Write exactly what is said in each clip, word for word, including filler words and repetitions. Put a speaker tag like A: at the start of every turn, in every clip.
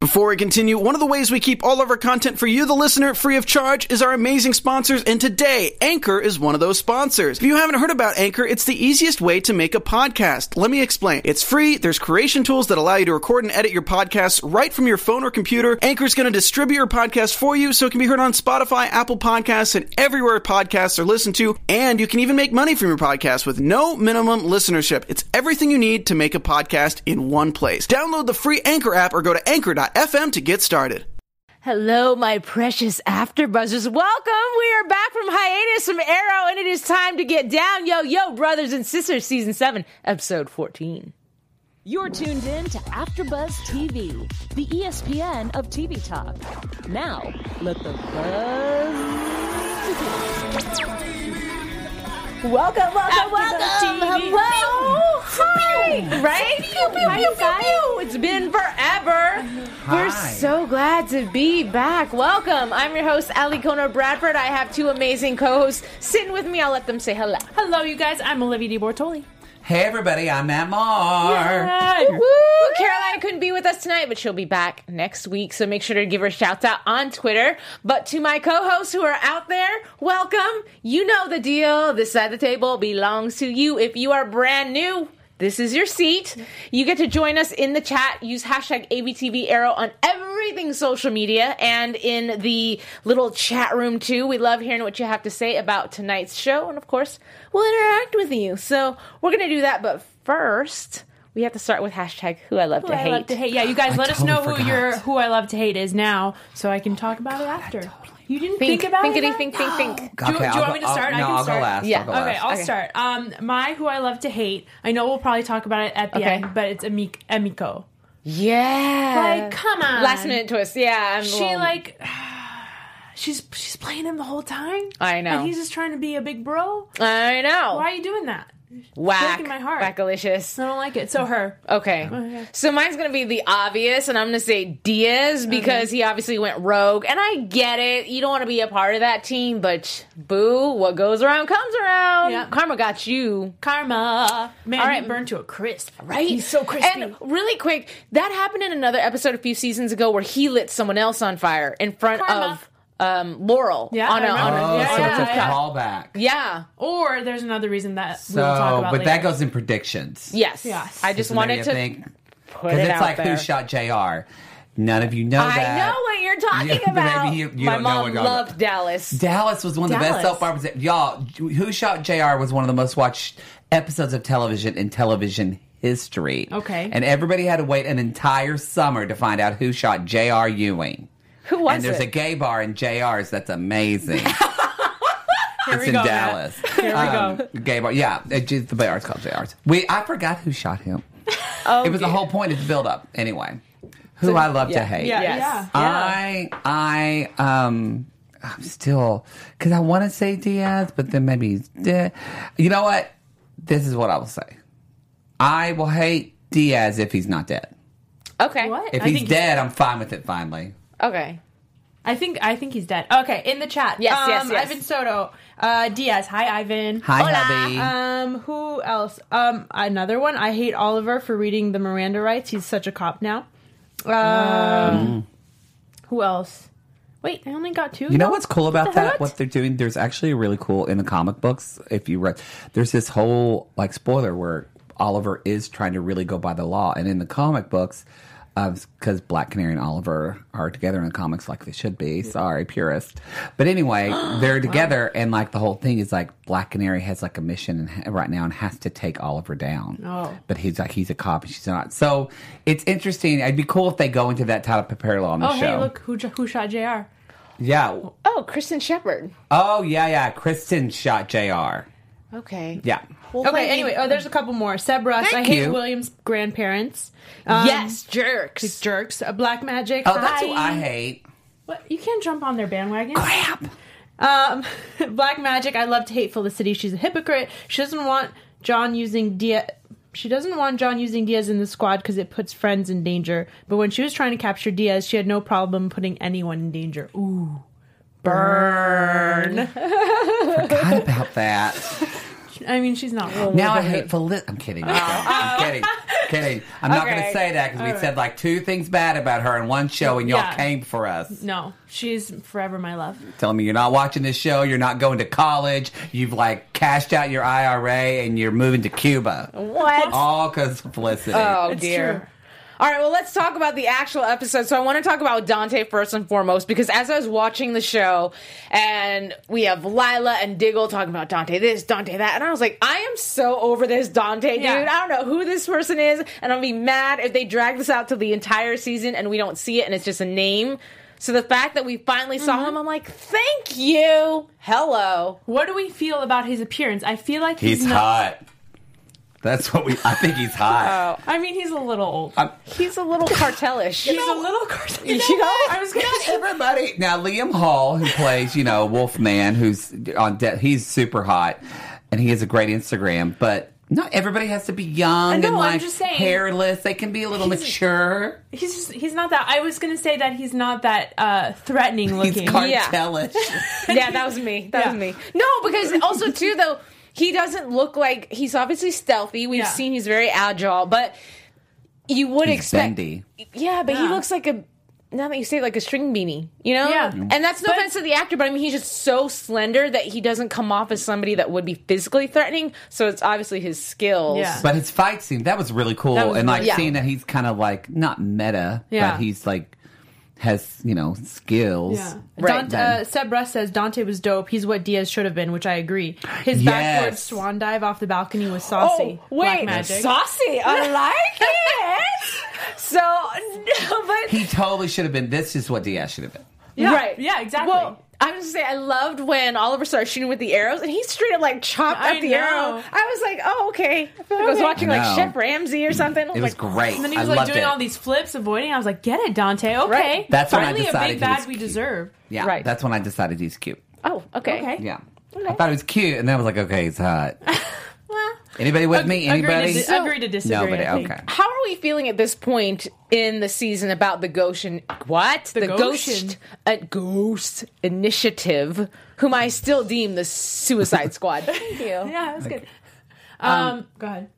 A: Before we continue, one of the ways we keep all of our content for you, the listener, free of charge is our amazing sponsors, and today, Anchor is one of those sponsors. If you haven't heard about Anchor, it's the easiest way to make a podcast. Let me explain. It's free, there's creation tools that allow you to record and edit your podcasts right from your phone or computer. Anchor's going to distribute your podcast for you so it can be heard on Spotify, Apple Podcasts, and everywhere podcasts are listened to, and you can even make money from your podcast with no minimum listenership. It's everything you need to make a podcast in one place. Download the free Anchor app or go to anchor dot f m to get started.
B: Hello, my precious AfterBuzzers. Welcome. We are back from hiatus from Arrow, and it is time to get down. Yo, yo, brothers and sisters, season seven, episode fourteen.
C: You're tuned in to AfterBuzz T V, the E S P N of T V talk. Now, let the buzz begin.
B: Welcome, welcome, welcome. Hello. Hi. Right? Pew, pew, Hi, pew, guys. Pew. It's been forever.
D: Hi.
B: We're so glad to be back. Welcome. I'm your host, Ali Kona Bradford. I have two amazing co-hosts sitting with me. I'll let them say hello.
E: Hello, you guys. I'm Olivia DeBortoli.
D: Hey, everybody. I'm Matt Maher.
B: Yeah. Woo. Carolina couldn't be with us tonight, but she'll be back next week, so make sure to give her shouts out on Twitter. But to my co-hosts who are out there, welcome. You know the deal. This side of the table belongs to you. If you are brand new, this is your seat. You get to join us in the chat. Use hashtag A V T V Arrow on everything social media and in the little chat room, too. We love hearing what you have to say about tonight's show. And, of course, we'll interact with you. So we're going to do that. But first, we have to start with hashtag Who I Love
E: Who
B: to
E: I
B: Hate.
E: Love to Hate. Yeah, you guys
D: I
E: let
D: totally
E: us know
D: forgot.
E: who your Who I Love to Hate is now so I can talk about it after.
D: Totally.
E: You didn't
B: Think,
E: think, about
B: thinkity,
E: it?
B: think, think, think.
E: Do, do you
D: I'll
E: want me to
D: go-
E: start?
D: I'll,
E: I
D: no,
E: can
D: I'll
E: start.
D: go last.
B: Yeah.
D: I'll go
E: Okay,
D: last.
E: I'll
B: Okay.
E: start. Um, my Who I Love to Hate, I know we'll probably talk about it at the
B: Okay.
E: end, but it's Amik- Emiko.
B: Yeah.
E: Like, come on.
B: Last minute twist. Yeah. I'm
E: She,
B: well,
E: like... She's she's playing him the whole time.
B: I know.
E: And he's just trying to be a big bro.
B: I know.
E: Why are you doing that?
B: Whack.
E: breaking my heart.
B: Wackalicious.
E: I don't like it. So her.
B: Okay.
E: Okay.
B: So mine's going to be the obvious, and I'm going to say Diaz because he obviously went rogue. And I get it. You don't want to be a part of that team, but boo, what goes around comes around.
E: Yeah.
B: Karma got you.
E: Karma. Man,
B: All
E: he
B: right.
E: burned to a crisp.
B: Right?
E: He's so crispy.
B: And really quick, that happened in another episode a few seasons ago where he lit someone else on fire in front
E: Karma.
B: of um, Laurel.
E: Yeah,
B: on a,
E: I
B: on
E: remember.
B: a,
D: Oh,
E: Yeah,
D: so
E: yeah,
D: it's a
E: yeah.
D: callback.
B: yeah.
E: Or there's another reason that
D: So,
E: we'll talk about
D: but
E: later.
D: that goes in predictions.
B: Yes.
E: Yes.
B: I just
D: So
B: wanted
D: maybe
B: to
D: I think,
B: put
D: because
B: it
D: it's
B: out
D: like
B: there.
D: Who Shot J R. None of you know
B: I
D: that.
B: know what you're talking
D: Yeah, but
B: about.
D: maybe you- you
B: My
D: don't know
B: mom
D: what you're
B: loved
D: talking
B: Dallas.
D: Dallas was one of the
E: Dallas.
D: best soap operas. that- Y'all, Who Shot J R was one of the most watched episodes of television in television history.
E: Okay.
D: And everybody had to wait an entire summer to find out who shot J R. Ewing.
B: Who was
D: And there's
B: it?
D: a gay bar in J R's that's amazing. It's
E: we
D: in
E: go,
D: Dallas.
E: Here we go.
D: Gay bar. Yeah, it, just- the bar is called J R's. We, I forgot who shot him.
B: Oh,
D: It was the whole point of the build up. Anyway, who I love
B: yeah,
D: to hate.
E: Yeah,
B: Yes.
E: yeah.
D: I, I, um, I'm still, because I want to say Diaz, but then maybe he's dead. You know what? This is what I will say. I will hate Diaz if he's not dead.
B: Okay.
E: What?
D: If
E: I
D: he's
E: think
D: dead, I'm fine with it finally.
B: Okay.
E: I think I think he's dead. Okay, in the chat.
B: Yes,
E: um,
B: yes, yes.
E: Ivan Soto. Uh, Diaz. Hi, Ivan.
D: Hi,
B: Hola.
D: hubby.
E: Um, who else? Um, another one. I hate Oliver for reading the Miranda rights. He's such a cop now. Um, who else? Wait, I only got two.
D: You know
E: now?
D: what's cool about
E: What the
D: that?
E: heck?
D: What they're doing? There's actually a really cool in the comic books. If you read, there's this whole like spoiler where Oliver is trying to really go by the law, and in the comic books, because Black Canary and Oliver are together in the comics like they should be. Sorry, purist. But anyway, they're together, and like the whole thing is like Black Canary has like a mission and ha- right now and has to take Oliver down.
E: Oh.
D: But he's like he's a cop and she's not. So it's interesting. It'd be cool if they go into that type of parallel on the
E: Oh,
D: show.
E: hey, look who who shot J R.
D: Yeah.
B: Oh, Kristen Shepard.
D: Oh yeah, yeah. Kristen shot J R.
B: Okay.
D: Yeah.
B: Well,
E: Okay,
B: maybe-
E: anyway, oh, there's a couple more. Seb Russ.
D: Thank
E: I hate
D: you.
E: William's grandparents. Um,
B: yes, jerks.
E: jerks. Uh, Black Magic.
D: Oh, that's
E: Hi.
D: who I hate.
E: What? You can't jump on their bandwagon.
D: Crap.
E: Um, Black Magic. I love to hate Felicity. She's a hypocrite. She doesn't want John using Diaz. She doesn't want John using Diaz in the squad because it puts friends in danger. But when she was trying to capture Diaz, she had no problem putting anyone in danger. Ooh. Burn.
D: Forgot about that.
E: I mean, she's not. Well,
D: Now I hate Felicity. I'm kidding. I'm kidding. I'm kidding. kidding. I'm not going
B: Okay.
D: to say that because we
E: right.
D: said like two things bad about her in one show, and y'all
E: Yeah.
D: came for us.
E: No, she's forever my love.
D: Telling me you're not watching this show, you're not going to college, you've like cashed out your I R A, and you're moving to Cuba.
B: What?
D: All because of Felicity.
B: Oh,
E: It's
B: dear.
E: true.
B: All right, well, let's talk about the actual episode. So I want to talk about Dante first and foremost, because as I was watching the show, and we have Lila and Diggle talking about Dante this, Dante that, and I was like, I am so over this Dante dude.
E: Yeah.
B: I don't know who this person is, and I'll be mad if they drag this out to the entire season and we don't see it and it's just a name. So the fact that we finally saw him, I'm like, thank you. Hello.
E: What do we feel about his appearance? I feel like he's,
D: He's
E: not.
D: hot. That's what we. I think he's hot.
E: I mean, he's a little old.
D: I'm-
B: He's a little cartelish.
E: he's a little cartoon.
B: You know,
E: I was gonna say.
D: Everybody now, Liam Hall, who plays you know Wolfman, who's on de- he's super hot, and he has a great Instagram. But not everybody has to be young
E: I know,
D: and
E: I'm
D: like
E: just saying.
D: hairless. They can be a little
E: He's-
D: mature.
E: He's just, he's not that. I was gonna say that he's not that uh, threatening
D: He's
E: looking.
D: cartelish.
B: Yeah, that was me. That
E: Yeah.
B: was me. No, because also too though, he doesn't look like he's obviously stealthy. We've
E: Yeah.
B: seen he's very agile, but you would
D: He's
B: expect.
D: bendy.
B: Yeah, but he
E: Yeah.
B: looks like a. Now that you say it, like a string beanie, you know?
E: Yeah.
B: And that's no
E: But-
B: offense to the actor, but I mean, he's just so slender that he doesn't come off as somebody that would be physically threatening. So it's obviously his skills.
E: Yeah.
D: But his fight scene, that was really cool.
E: That was
D: and like
B: really-
D: seeing that he's kind of like not meta,
E: Yeah.
D: but he's like has, you know, skills.
E: Yeah.
B: Right.
E: Dante, uh, Seb Russ says Dante was dope. He's what Diaz should have been, which I agree. His
D: Yes.
E: backward swan dive off the balcony was saucy.
B: Oh,
E: Black
B: wait.
E: magic.
B: Saucy. I like it. So, no, but.
D: He totally should have been. This is what Diaz should have been.
E: Yeah.
B: Right.
E: Yeah, exactly.
B: Well, I was just saying, I loved when Oliver started shooting with the arrows, and he straight up like chopped
E: I
B: up the
E: know.
B: arrow. I was like, oh, okay. I feel like I was
E: Okay.
B: watching
D: I
B: like
D: know.
B: Chef Ramsay or something. I
D: It was
B: like,
D: great.
E: and then he
D: I
E: was like
D: loved
E: doing
D: it.
E: all these flips, avoiding. I was like, get it, Dante. Okay.
B: Right.
D: That's when I
E: Finally
D: decided
E: a
D: he
E: big bad
D: was
E: we
D: cute.
E: deserve.
D: Yeah,
B: Right.
D: that's when I decided he's cute.
B: Oh, okay.
E: Okay.
D: Yeah, I thought it was cute, and then I was like, okay, he's hot.
E: Well,
D: Anybody with me?
E: agree to
D: Anybody?
E: dis- agree to disagree.
D: Nobody.
E: I think.
D: Okay.
B: How are we feeling at this point in the season about the Goshen? What
E: The
B: Ghost
E: Goshen.
B: uh, Ghost Initiative, whom I still deem the Suicide Squad. Thank you.
E: Yeah, that's good. Um, go ahead.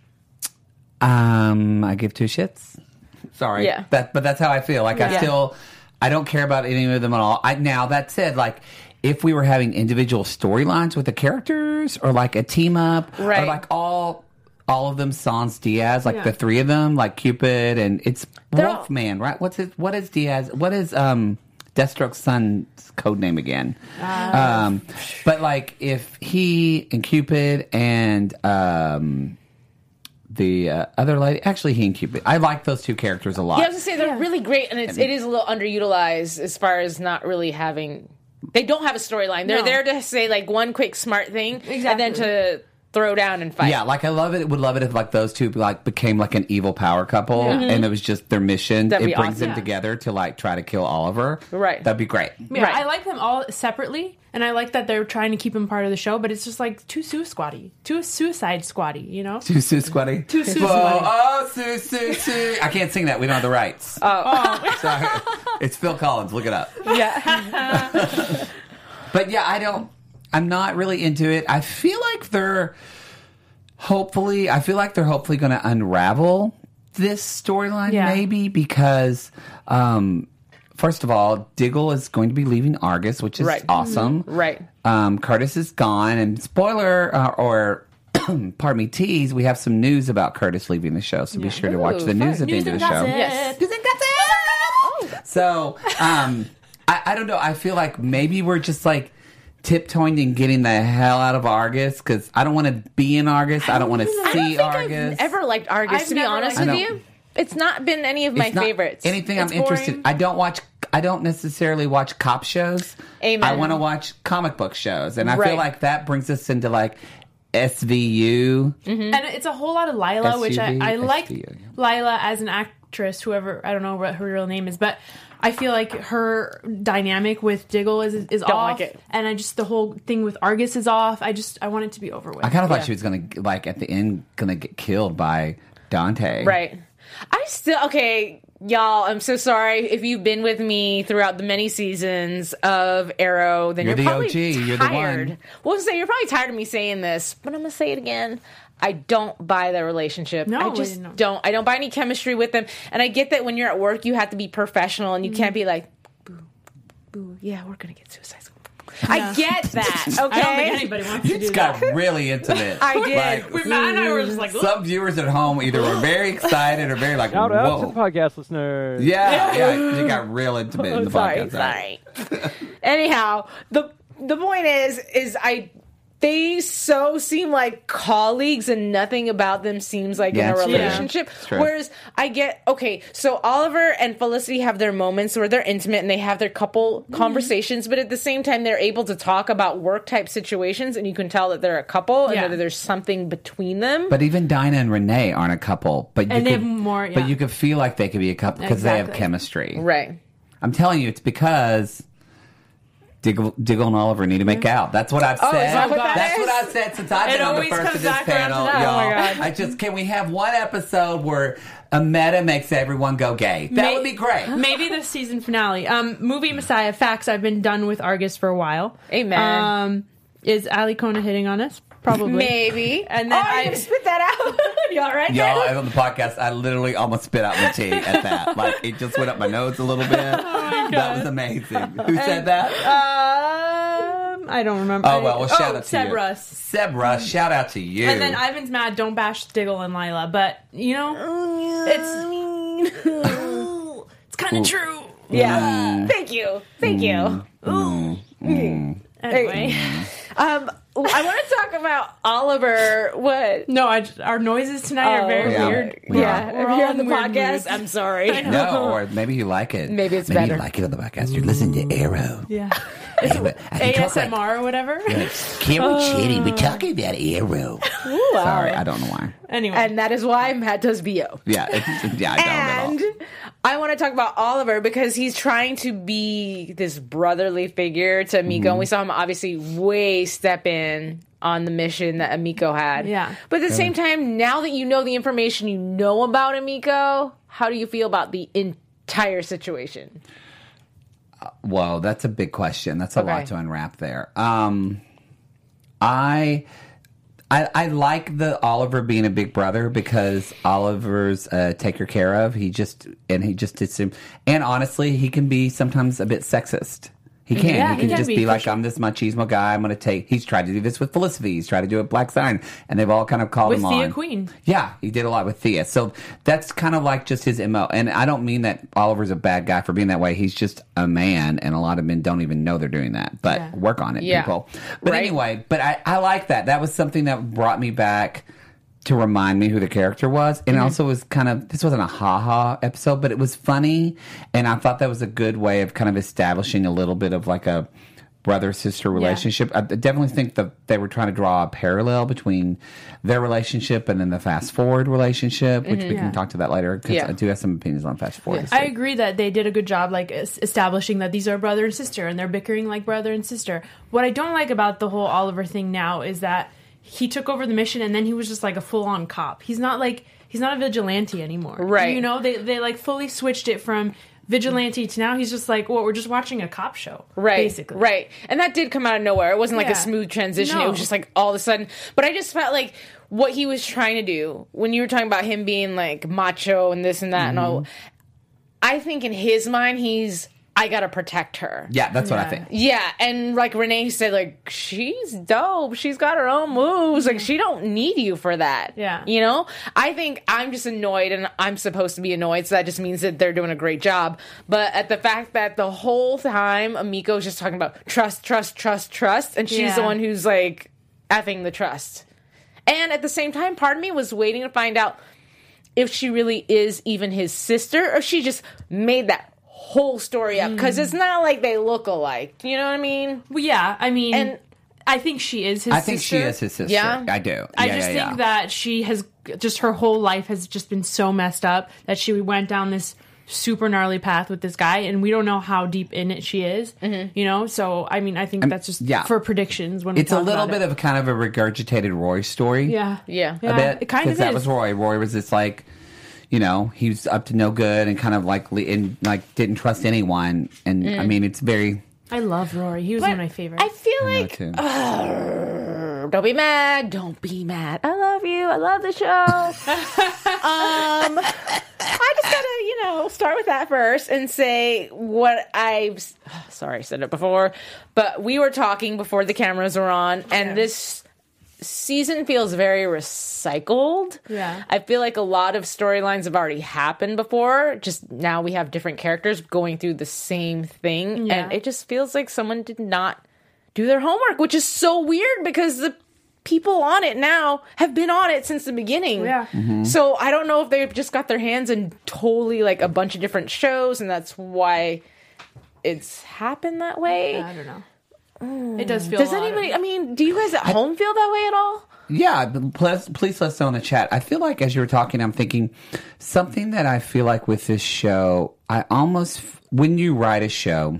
D: Um, I give two shits. Sorry.
B: Yeah.
D: That, but that's how I feel. Like I
E: Yeah.
D: still, I don't care about any of them at all. I now that said, like if we were having individual storylines with the characters, or like a team up,
B: Right.
D: or like all. All of them sans Diaz, like
E: Yeah.
D: the three of them, like Cupid, and it's
B: They're all-
D: Wolfman, right? What's his? What is Diaz? What is um Deathstroke's son's code name again? um, but like if he and Cupid and um the uh, other lady, actually he and Cupid, I like those two characters a lot.
B: Yeah, I was gonna say they're
E: Yeah.
B: really great, and it's it is a little underutilized as far as not really having. They don't have a storyline. They're
E: No.
B: there to say like one quick smart thing, and
E: Exactly.
B: then to throw down and fight.
D: Yeah, like I love it. Would love it if like those two like became like an evil power couple, and it was just their mission.
B: That'd
D: it
B: be
D: brings
B: awesome.
D: them together to like try to kill Oliver.
B: Right.
D: That'd be great.
E: Yeah,
B: Right.
E: I like them all separately, and I like that they're trying to keep him part of the show. But it's just like too Sue Squatty, too Suicide Squatty, you know?
D: Too Sue Squatty.
E: Too Sue
D: Whoa,
E: Squatty.
D: oh, Sue, Sue, Sue. I can't sing that. We don't have the rights.
B: Oh,
D: Sorry. It's Phil Collins. Look it up.
B: yeah.
D: But yeah, I don't. I'm not really into it. I feel like they're. Hopefully, I feel like they're hopefully going to unravel this storyline,
E: Yeah.
D: maybe because. Um, First of all, Diggle is going to be leaving Argus, which is
B: Right.
D: awesome.
B: Right.
D: Um, Curtis is gone, and spoiler uh, or pardon me, tease. We have some news about Curtis leaving the show, so be sure to watch
B: Ooh,
D: the news
B: fun.
D: at the
E: News
D: end of
E: and
D: the show.
E: gossip.
B: Yes.
D: News and gossip. So, um, I, I don't know. I feel like maybe we're just like tiptoeing and getting the hell out of Argus because I don't want to be in Argus. I don't want to
B: I don't
D: see
B: think
D: Argus.
B: I've ever liked Argus,
E: I've
B: to be
E: never
B: honest
E: liked
B: with
D: it.
B: you. It's not been any of my
D: It's not
B: favorites.
D: Anything
E: It's
D: I'm interested.
E: boring.
D: I don't watch. I don't necessarily watch cop shows.
B: Amen.
D: I want to watch comic book shows, and I
B: Right.
D: feel like that brings us into like S V U.
E: And it's a whole lot of Lila, which I,
D: S U V,
E: I like
D: S V U.
E: Lila as an actress, whoever, I don't know what her real name is, but I feel like her dynamic with Diggle is is
B: Don't
E: off.
B: like it.
E: And I just, the whole thing with Argus is off. I just, I want it to be over with.
D: I kind of thought
B: Yeah.
D: she was gonna like at the end gonna get killed by Dante.
B: Right. I still okay. Y'all, I'm so sorry if you've been with me throughout the many seasons of Arrow. Then
D: You're
B: you're,
D: the
B: probably
D: O G. You're the
B: tired.
D: one.
B: We'll say you're probably tired of me saying this, but I'm gonna say it again. I don't buy their relationship.
E: No,
B: I just
E: no.
B: don't. I don't buy any chemistry with them. And I get that when you're at work, you have to be professional and you mm. can't be like, boo, boo. Yeah, we're gonna get Suicide Squad. Yeah. I get that. Okay,
E: I don't think anybody wants to do
D: It's got
E: that.
D: really intimate.
B: I did.
D: Like,
E: we, Matt and I were just like, look.
D: Some viewers at home either were very excited or very like,
F: Shout
D: whoa.
F: out to the podcast listeners.
D: Yeah, yeah, you got real intimate in the
B: sorry,
D: podcast.
B: Sorry. Anyhow, the the point is, is I. They so seem like colleagues and nothing about them seems like
D: Yeah,
B: in a
D: it's true.
B: relationship.
D: It's true.
B: Whereas I get, okay, so Oliver and Felicity have their moments where they're intimate and they have their couple mm-hmm. conversations, but at the same time, they're able to talk about work type situations and you can tell that they're a couple
E: Yeah.
B: and that there's something between them.
D: But even Dinah and Renee aren't a couple. But you
E: And they
D: could,
E: have more, yeah.
D: But you could feel like they could be a couple because they have
E: Exactly.
D: chemistry.
B: Right.
D: I'm telling you, it's because Diggle, Diggle and Oliver need to make out. That's what I've
B: Oh,
D: said.
B: is that what that
D: That's
B: is?
D: what I've said since I've
E: It
D: been on the
E: always
D: first
E: comes
D: of this
E: back around to
D: panel,
E: that.
D: y'all.
E: Oh my God.
D: I just can we have one episode where a meta makes everyone go gay? That
E: May-
D: would be great.
E: Maybe the season finale. Um, movie Messiah. Facts. I've been done with Argus for a while.
B: Amen.
E: Um, is Ali Kona hitting on us? Probably.
B: Maybe.
E: And then
B: oh,
E: I-
B: I gonna spit that out. You all right
D: Y'all,
B: there?
D: on the podcast, I literally almost spit out my tea at that. Like, it just went up my nose a little bit.
E: Oh
D: That was amazing. Who said that?
E: Um, I don't remember.
D: Oh, well, well shout
E: oh,
D: out to
E: Seb
D: you.
E: Russ.
D: Seb Russ, shout out to you.
E: And then Ivan's mad. Don't bash Diggle and Lila, but you know, it's it's kind of true.
B: Yeah. Thank you. Thank you. Ooh.
E: Anyway,
B: Um, I want to talk about Oliver. What?
E: no, I just, our noises tonight are very
D: Yeah.
E: weird.
D: We
B: Yeah,
D: are.
E: We're
B: if
E: all
B: you're on the
E: in weird
B: podcast,
E: moods.
B: I'm sorry.
D: No, or maybe you like it.
B: Maybe it's
D: maybe
B: better.
D: you like it on the podcast. You're listening to Arrow.
E: Yeah,
D: Anyway, I can
E: A
D: talk
E: S
D: like-
E: M R or whatever.
D: Carol Chitty, we're talking about Arrow. Sorry, I don't know why.
E: Anyway,
B: And that is why Matt does B O.
D: Yeah, it's, yeah, I don't
B: And
D: at all.
B: I want to talk about Oliver because he's trying to be this brotherly figure to Miko.
D: Mm-hmm.
B: And we saw him obviously way step in on the mission that Amiko had.
E: Yeah.
B: But at the same time, now that you know the information you know about Amiko, how do you feel about the entire situation?
D: Whoa, that's a big question. That's a
B: Okay.
D: lot to unwrap there. Um, I, I, I like the Oliver being a big brother because Oliver's a taker care of. He just and he just did some. And honestly, he can be sometimes a bit sexist. He can.
E: Yeah,
D: he
E: he
D: can
E: can
D: just
E: be,
D: be
E: for
D: like,
E: sure.
D: I'm this machismo guy. I'm going to take. He's tried to do this with Felicity. He's tried to do it with Black Sign, and they've all kind of called
E: With
D: him
E: Thea
D: on.
E: Queen.
D: Yeah, he did a lot with Thea. So that's kind of like just his M O. And I don't mean that Oliver's a bad guy for being that way. He's just a man, and a lot of men don't even know they're doing that. But
E: Yeah.
D: work on it,
B: Yeah.
D: people. But
B: Right.
D: anyway, but I, I like that. That was something that brought me back to remind me who the character was. And
B: Mm-hmm.
D: also was kind of, this wasn't a ha-ha episode, but it was funny. And I thought that was a good way of kind of establishing a little bit of like a brother-sister relationship. I definitely think that they were trying to draw a parallel between their relationship and then the fast-forward relationship, which we can
E: Yeah.
D: talk to that later, because
B: Yeah.
D: I do have some opinions on fast-forward.
E: I agree that they did a good job, like es- establishing that these are brother and sister, and they're bickering like brother and sister. What I don't like about the whole Oliver thing now is that he took over the mission, and then he was just like a full-on cop. He's not like he's not a vigilante anymore,
B: Right.
E: You know, they they like fully switched it from vigilante to now he's just like, well, we're just watching a cop show,
B: Right,
E: Basically,
B: right, and that did come out of nowhere. It wasn't like
E: Yeah.
B: a smooth transition. It
E: No.
B: was just like all of a sudden. But I just felt like what he was trying to do when you were talking about him being like macho and this and that and all. I think in his mind, he's I gotta protect her.
D: Yeah, that's what I
E: Yeah.
D: think.
B: Yeah, and like Renee said, like she's dope. She's got her own moves. Like she don't need you for that.
E: Yeah.
B: you know. I think I'm just annoyed, and I'm supposed to be annoyed. So that just means that they're doing a great job. But at the fact that the whole time Amiko's just talking about trust, trust, trust, trust, and she's the
E: Yeah.
B: one who's like effing the trust. And at the same time, part of me was waiting to find out if she really is even his sister, or she just made that whole story up, because it's not like they look alike. You know what I mean?
E: Well, yeah, I mean,
B: And-
E: I think she is his.
D: I think
E: sister.
D: she is his sister.
B: Yeah?
D: I do.
E: I
D: Yeah,
E: just
D: yeah,
E: think
D: yeah.
E: that she has just her whole life has just been so messed up that she went down this super gnarly path with this guy, and we don't know how deep in it she is.
B: Mm-hmm.
E: You know, so I mean, I think that's just
D: yeah.
E: for predictions when
D: It's
E: we
D: a
E: talk
D: little
E: about
D: bit
E: it.
D: of kind of a regurgitated Roy story.
E: yeah,
B: Yeah.
D: a
E: Yeah,
D: bit
E: it kind
D: because
E: of
D: that
E: is.
D: was Roy. Roy was this like, you know, he was up to no good and kind of like le- and like didn't trust anyone. And
B: Mm.
D: I mean, it's very.
E: I love Rory. He was
B: But
E: one of my favorites.
B: I feel
D: I know
B: like
D: too.
B: uh, don't be mad, don't be mad. I love you. I love the show. um, I just gotta, you know, start with that first and say what I've. Sorry, I said it before, but we were talking before the cameras were on, and
E: Yeah.
B: this season feels very recycled.
E: Yeah.
B: I feel like a lot of storylines have already happened before. Just now we have different characters going through the same thing.
E: Yeah.
B: And it just feels like someone did not do their homework, which is so weird because the people on it now have been on it since the beginning.
E: Yeah.
D: Mm-hmm.
B: So I don't know if they've just got their hands in totally like a bunch of different shows and that's why it's happened that way.
E: I don't know. It does feel.
B: Does
E: a lot
B: anybody,
E: Of,
B: I mean, do you guys at home feel that way at all?
D: Yeah, but please, please let us know in the chat. I feel like as you were talking, I'm thinking something that I feel like with this show, I almost, when you write a show,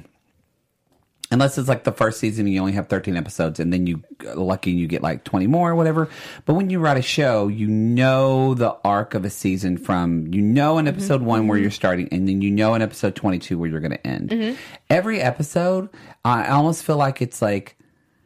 D: unless it's like the first season and you only have thirteen episodes and then you lucky you get like twenty more or whatever. But when you write a show, you know the arc of a season from, you know in episode mm-hmm. one where you're starting and then you know in episode twenty-two where you're going to end. Mm-hmm. Every episode, I almost feel like it's like,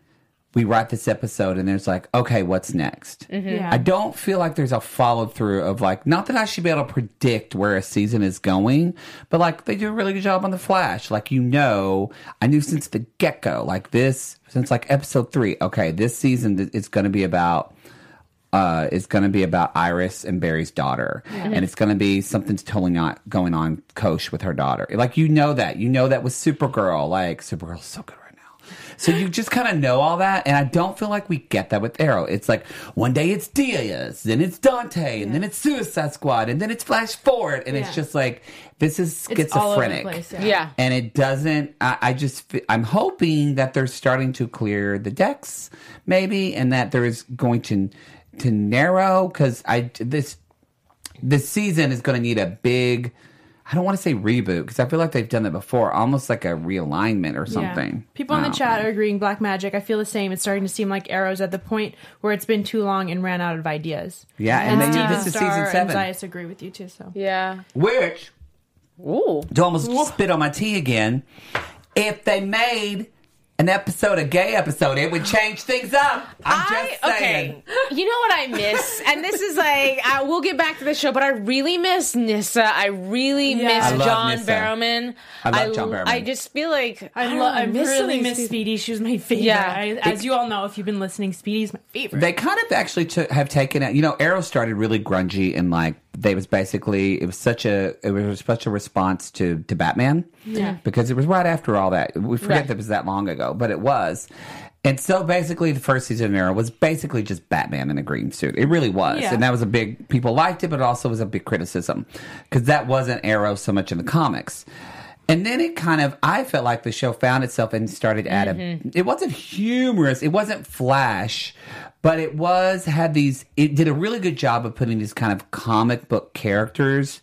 D: we write this episode and there's like, okay, what's next?
B: Mm-hmm.
E: Yeah.
D: I don't feel like there's a follow through of like, not that I should be able to predict where a season is going, but like they do a really good job on The Flash. Like, you know, I knew since the get go, like this, since like episode three, okay, this season is going to be about, uh, is going to be about Iris and Barry's daughter. Mm-hmm. And it's going to be something's totally not going on Kosh with her daughter. Like, you know that. You know that with Supergirl. Like, Supergirl's so good. So you just kind of know all that, and I don't feel like we get that with Arrow. It's like, one day it's Diaz, then it's Dante, and yeah. then it's Suicide Squad, and then it's Flash Forward, and yeah. it's just like, this is schizophrenic.
E: It's all over the place, yeah.
B: yeah.
D: And it doesn't, I, I just, I'm hoping that they're starting to clear the decks, maybe, and that there is going to, to narrow, because I, this, this season is going to need a big, I don't want to say reboot because I feel like they've done that before, almost like a realignment or something.
E: Yeah. People in the chat are agreeing Black Magic. I feel the same. It's starting to seem like Arrow's at the point where it's been too long and ran out of ideas.
D: Yeah,
E: and,
D: and
E: and
D: then
E: Steven
D: this is
E: Starr
D: season seven.
E: and Zayas agree with you too. So
B: Yeah.
D: Which,
B: Ooh.
D: to almost spit on my tea again, if they made an episode, a gay episode, it would change things up. I'm
B: I,
D: just saying.
B: Okay. You know what I miss? And this is like, I, we'll get back to the show, but I really miss Nyssa. I really
E: Yeah.
B: miss
D: I love
B: John
D: Nyssa.
B: Barrowman.
D: I love John Barrowman.
B: I just feel like,
E: I,
B: I,
E: lo- I
B: miss
E: really
B: some of
E: miss
B: these
E: Speedy. She was my favorite.
B: Yeah.
E: I, as you all know, if you've been listening, Speedy's my favorite.
D: They kind of actually took, have taken it. You know, Arrow started really grungy and like they was basically it was such a it was such a response to to Batman.
E: Yeah.
D: Because it was right after all that. We forget
B: Right.
D: that it was that long ago, but it was. And so basically the first season of Arrow was basically just Batman in a green suit. It really was.
E: Yeah.
D: And that was a big people liked it, but it also was a big criticism. Because that wasn't Arrow so much in the comics. And then it kind of, I felt like the show found itself and started at a, it wasn't humorous, it wasn't Flash, but it was, had these, it did a really good job of putting these kind of comic book characters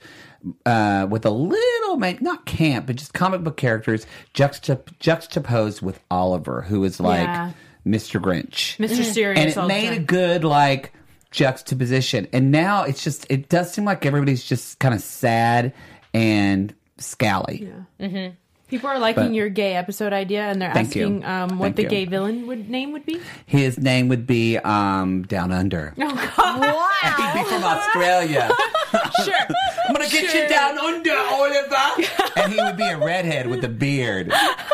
D: uh, with a little, maybe not camp, but just comic book characters juxtap- juxtaposed with Oliver, who is like
E: Yeah.
D: Mister Grinch.
E: Mister Serious.
D: And it
E: all the
D: made a
E: time.
D: good, like, juxtaposition. And now it's just, it does seem like everybody's just kind of sad and scally.
E: Yeah. People are liking
D: But-
E: your gay episode idea, and they're
D: Thank you.
E: asking um, what
D: Thank
E: the
D: you.
E: gay villain would name would be.
D: His name would be um, Down Under.
E: Oh God!
D: He'd be from Australia.
E: Sure.
D: I'm gonna get you down under, Oliver. And he would be a redhead with a beard.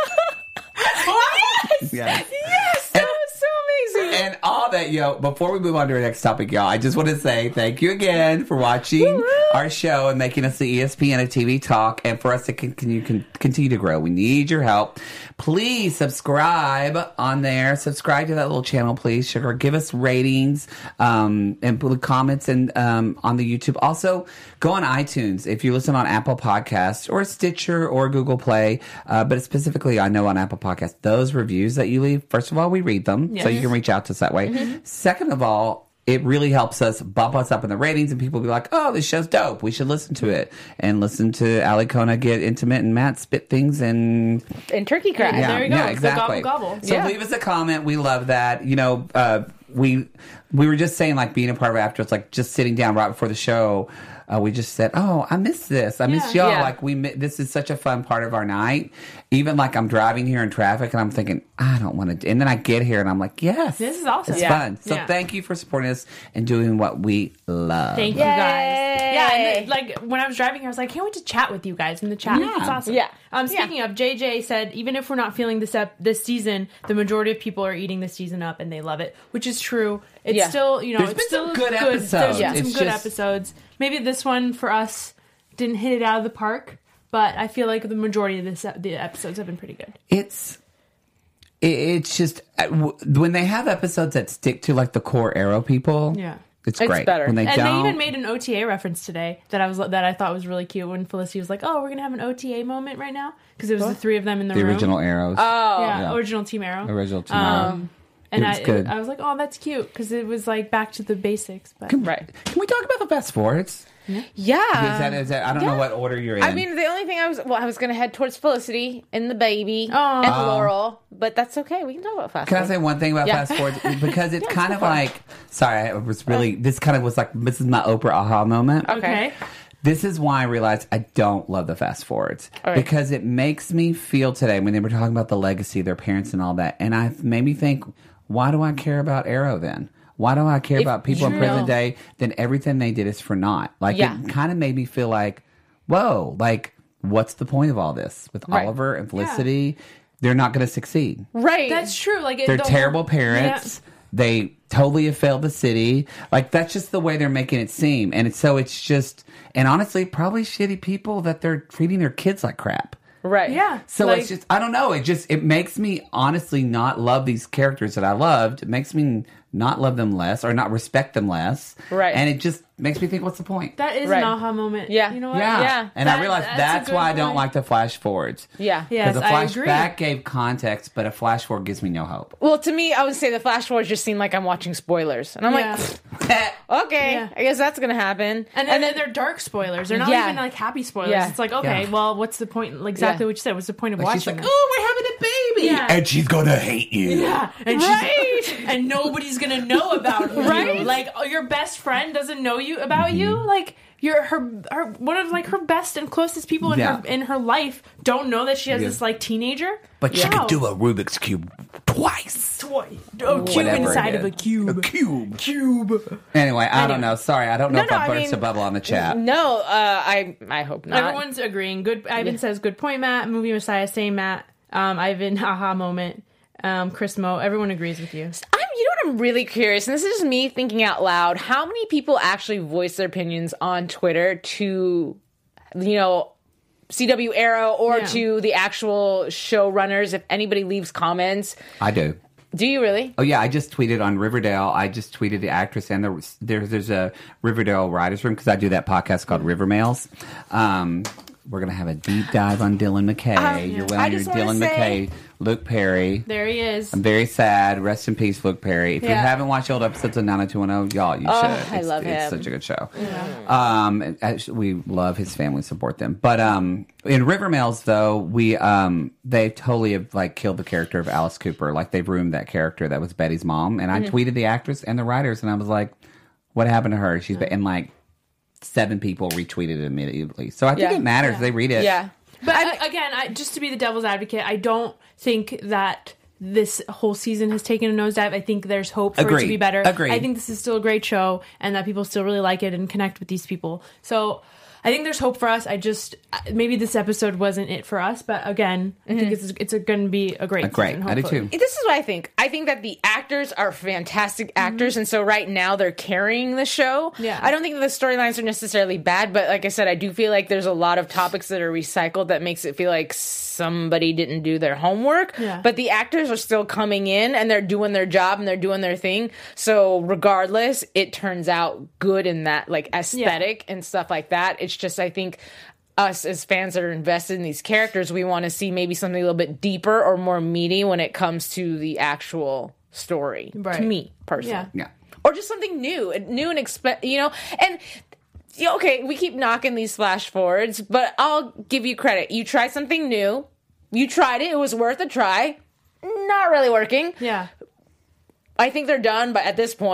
B: Yes!
D: Yes.
B: Yes! That was so amazing.
D: And all that, yo, before we move on to our next topic, y'all, I just want to say thank you again for watching our show and making us the E S P N of T V Talk and for us to continue, con- continue to grow. We need your help. Please subscribe on there. Subscribe to that little channel, please. Sugar, give us ratings um, and put comments and um, on the YouTube. Also, go on iTunes. If you listen on Apple Podcasts or Stitcher or Google Play, uh, but specifically, I know on Apple Podcasts, those reviews that you leave, first of all, we read them, so you can reach out to us that way. Mm-hmm. Second of all, it really helps us bump us up in the ratings, and people be like, oh, this show's dope. We should listen to it. And listen to Ali Kona get intimate and Matt spit things and...
B: And turkey cry.
D: Yeah,
E: there you go.
D: yeah,
E: It's the
D: exactly.
E: gobble gobble.
D: So
B: Yeah.
D: leave us a comment. We love that. You know, uh, we we were just saying, like, being a part of After, it's like just sitting down right before the show. uh, we just said, "Oh, I miss this. I miss
E: Yeah.
D: y'all.
B: Yeah.
D: Like we, mi- this is such a fun part of our night. Even like I'm driving here in traffic, and I'm thinking, I don't want to. And then I get here, and I'm like, yes,
E: This is awesome.
D: It's
E: Yeah.
D: fun. So
E: Yeah.
D: thank you for supporting us and doing what we love.
E: Thank you
B: Yay.
E: guys. Yeah, and then, like when I was driving here, I was like, I can't wait to chat with you guys in the chat.
D: Yeah.
E: It's awesome.
B: Yeah.
E: Um, speaking of, J J said, even if we're not feeling this ep- this season, the majority of people are eating this season up and they love it, which is true. It's
B: Yeah.
E: still, you know,
D: There's
E: it's
D: been
E: still
D: some good
E: There's
D: episodes.
E: been some
D: It's
E: good
D: just-
E: episodes. Maybe this one for us didn't hit it out of the park, but I feel like the majority of this, the episodes have been pretty good.
D: It's it, it's just uh, w- when they have episodes that stick to like the core Arrow people.
E: Yeah.
D: It's
B: It's
D: great.
B: better.
D: When they
E: And
D: don't,
E: they even made an O T A reference today that I was that I thought was really cute when Felicity was like, "Oh, we're gonna have an O T A moment right now," because it was the three of them in the,
D: the
E: room.
D: original Arrows.
B: Oh.
E: yeah,
D: Yeah.
E: original Team Arrow.
D: Original Team Arrow.
E: Um, and
D: It was
E: I,
D: good.
E: I was like, "Oh, that's cute," because it was like back to the basics. But
B: Right.
D: Can we talk about the fast forwards?
B: Yeah.
D: Is that, is that, I don't know what order you're in.
B: I mean, the only thing I was well, I was going to head towards Felicity and the baby
E: Aw.
B: and Laurel, but that's okay. We can talk about fast.
D: Can I
B: Forward.
D: say one thing about
B: Yeah.
D: fast forwards? Because it's kind of like, sorry, I was really, this kind of was like, this is my Oprah aha moment.
E: okay,
D: This is why I realized I don't love the fast forwards.
B: All right.
D: Because it makes me feel today, when they were talking about the legacy of their parents and all that, and I made me think, why do I care about Arrow then? Why do I care
B: If-
D: about people in
B: True.
D: present day? Then everything they did is for naught. Like,
B: Yeah.
D: it kind of made me feel like, whoa, like, what's the point of all this? With
B: Right.
D: Oliver and Felicity, they're not going to succeed.
B: Right.
E: that's true. Like it,
D: They're
E: the whole-
D: terrible parents. They totally have failed the city. Like, that's just the way they're making it seem. And it's, so it's just, and honestly, probably shitty people that they're treating their kids like crap.
B: right.
E: Yeah,
D: So
E: like,
D: it's just, I don't know. It just, it makes me honestly not love these characters that I loved. It makes me not love them less or not respect them less.
B: Right.
D: And it just makes me think, what's the point?
E: that is
B: Right.
E: an aha moment.
B: Yeah.
E: you know what?
D: yeah.
B: Yeah.
D: And
E: That-
D: I realized
E: that's a
D: that's,
E: good
D: why I don't
E: point.
D: like the flash forwards.
B: Yeah.
E: Yes,
D: Because the
E: I agree.
D: flashback gave context, but a flash forward gives me no hope.
B: Well, to me, I would say the flash forward just seemed like I'm watching spoilers, and I'm
E: Yeah.
B: like, "Pfft, okay,
E: Yeah.
B: I guess that's gonna happen.
E: And, and then they're dark spoilers. They're not
B: Yeah.
E: even like happy spoilers.
B: Yeah.
E: It's like, okay,
D: Yeah.
E: well, what's the point? Like exactly
B: Yeah.
E: what you said. What's the point of
D: Like, she's
E: watching
D: like,
E: them?
D: oh, we're having a baby.
E: Yeah.
D: And she's going to hate you.
E: Yeah, and
B: Right.
E: she's, and nobody's gonna know about you.
B: Right.
E: Like oh, your best friend doesn't know you about you. Like you're her, her one of like her best and closest people in
D: Yeah.
E: her in her life don't know that she has
D: Yeah.
E: this like teenager.
D: But she
E: Wow.
D: could do a Rubik's Cube twice.
E: toy, oh, cube
D: Whatever
E: inside
D: it
E: of a
D: is.
E: cube,
D: A cube.
E: cube.
D: Anyway, I don't
E: Anyway.
D: know. Sorry, I don't know
B: No,
D: if
B: no,
D: I
B: I
D: burst
B: mean-
D: a bubble on the chat.
B: No, uh, I I hope not.
E: Everyone's agreeing. Good. Ivan says, "Good point, Matt." Movie Messiah, same Matt. Um, Ivan, aha moment. Um, Chris Mo. Everyone agrees with you.
B: I'm, you know what I'm really curious, and this is just me thinking out loud. How many people actually voice their opinions on Twitter to, you know, C W Arrow or
E: Yeah.
B: to the actual showrunners? If anybody leaves comments,
D: I do.
B: do you really?
D: Oh yeah, I just tweeted on Riverdale. I just tweeted the actress and the there's there's a Riverdale writers room because I do that podcast called River Mails. Um, we're gonna have a deep dive on Dylan McKay. You're well
B: I
D: on your
B: just wanna
D: Dylan
B: say-
D: McKay, Luke Perry.
E: There he is.
D: I'm very sad. Rest in peace, Luke Perry. If you
E: Yeah.
D: haven't watched old episodes of nine oh two one oh, y'all, you should.
B: I
D: It's,
B: love
D: it's
B: him.
D: such a good show. Um, and actually, we love his family, support them. But um, in River Mails, though, we um, they totally have like killed the character of Alice Cooper. Like they've ruined that character that was Betty's mom. And I
B: Mm-hmm.
D: tweeted the actress and the writers, and I was like, "What happened to her?" She's been and like seven people retweeted it immediately. So I think
B: Yeah.
D: it matters. They read it.
B: Yeah.
E: But I, again, I, just to be the devil's advocate, I don't think that this whole season has taken a nosedive. I think there's hope for it to
D: Agreed.
E: be better.
D: Agreed.
E: I think this is still a great show and that people still really like it and connect with these people. So I think there's hope for us. I just, maybe this episode wasn't it for us, but again, I think it's it's going to be a great
D: Great.
E: season,
D: I do
E: hopefully.
D: too.
B: This is what I think. I think that the actors are fantastic actors, and so right now they're carrying the show.
E: Yeah.
B: I don't think that the storylines are necessarily bad, but like I said, I do feel like there's a lot of topics that are recycled that makes it feel like somebody didn't do their homework.
E: Yeah.
B: But the actors are still coming in and they're doing their job and they're doing their thing. So regardless, it turns out good in that like aesthetic and stuff like that. It's just I think us as fans that are invested in these characters, we want to see maybe something a little bit deeper or more meaty when it comes to the actual story.
E: Right.
B: To me, personally.
E: Yeah.
D: Yeah.
B: Or just something new, new and expect, you know, and yeah, okay, we keep knocking these flash forwards, but I'll give you credit. You tried something new. You tried it. It was worth a try. Not really working.
E: Yeah.
B: I think they're done, but at this point,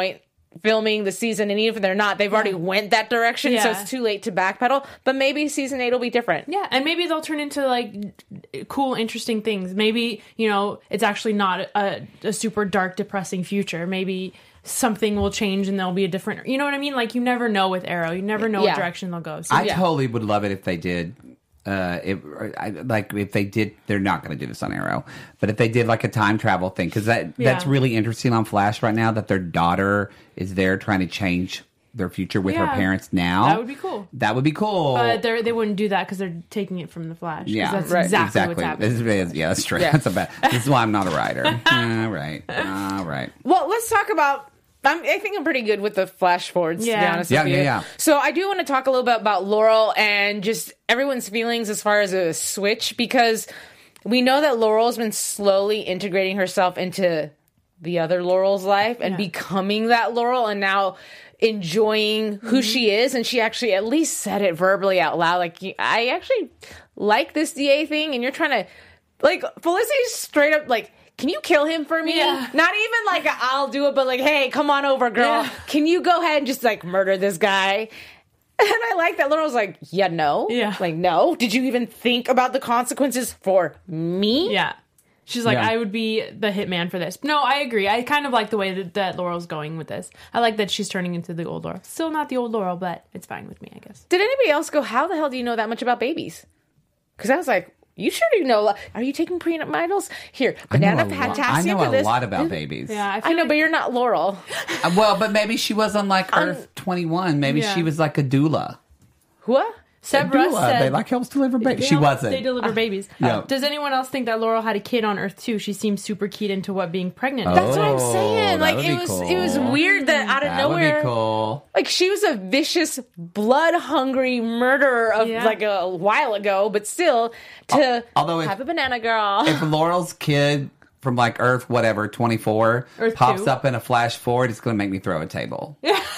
B: filming the season, and even if they're not, they've already went that direction, so
E: Yeah.
B: it's too late to backpedal. But maybe season eight will be different.
E: Yeah, and maybe they'll turn into like cool, interesting things. Maybe, you know, it's actually not a, a super dark, depressing future. Maybe something will change and there'll be a different, you know what I mean? Like, you never know with Arrow. You never know
B: Yeah.
E: what direction they'll go. So,
D: I
E: yeah.
D: totally would love it if they did. Uh, if I, like if they did, they're not going to do this on Arrow, but if they did like a time travel thing, because that
E: Yeah.
D: that's really interesting on Flash right now. That their daughter is there trying to change their future with her
E: Yeah.
D: parents now.
E: That would be cool.
D: That would be cool.
E: But they're, they wouldn't do that because they're taking it from the Flash. 'Cause
D: yeah,
E: that's
B: Right.
E: exactly, what's happening.
D: This is, yeah, that's true.
B: Yeah.
D: That's a bad. This is why I'm not a writer. All right, all right.
B: Well, let's talk about. I'm, I think I'm pretty good with the flash forwards, to be
E: Yeah.
B: honest
D: Yeah,
B: with
D: yeah,
B: you.
D: yeah.
B: So I do want to talk a little bit about Laurel and just everyone's feelings as far as a switch, because we know that Laurel's been slowly integrating herself into the other Laurel's life and
E: Yeah.
B: becoming that Laurel, and now enjoying who she is. And she actually at least said it verbally out loud. Like, I actually like this D A thing, and you're trying to, like, Felicity's straight up like, can you kill him for me?
E: Yeah.
B: Not even like a, I'll do it, but like, hey, come on over, girl.
E: Yeah.
B: Can you go ahead and just like murder this guy? And I like that Laurel's like, yeah, no.
E: Yeah.
B: Like, no. Did you even think about the consequences for me?
E: Yeah. She's like,
D: Yeah.
E: I would be the hitman for this. No, I agree. I kind of like the way that, that Laurel's going with this. I like that she's turning into the old Laurel. Still not the old Laurel, but it's fine with me, I guess.
B: Did anybody else go, how the hell do you know that much about babies? Because I was like, you sure do know. Are you taking prenatals? Here, banana
D: I know a lot, I
B: potassium
D: know
B: for
D: a
B: this.
D: lot about babies.
E: Yeah, I,
B: I
E: feel
B: know,
E: like-
B: but you're not Laurel.
D: Uh, well, but maybe she was on like Earth twenty-one. Maybe
E: Yeah.
D: she was like a doula.
B: What?
E: Seb
D: A
E: Russ
D: doula.
E: said
D: They like helps deliver babies.
E: they
D: She
E: help-
D: wasn't.
E: They deliver babies.
D: Yeah.
E: Does anyone else think that Laurel had a kid on Earth too? She seems super keyed into what being pregnant. is.
B: That's what I'm
D: Oh,
B: saying.
D: that
B: Like,
D: would
B: it
D: be
B: was
D: cool.
B: it was weird that out of
D: That would
B: nowhere.
D: be cool.
B: Like, she was a vicious, blood-hungry murderer of
E: Yeah.
B: like a while ago, but still to
D: Although if-
B: have a banana girl.
D: If Laurel's kid from like Earth, whatever, twenty-four,
E: Earth
D: pops
E: two.
D: up in a flash forward, it's going to make me throw a table.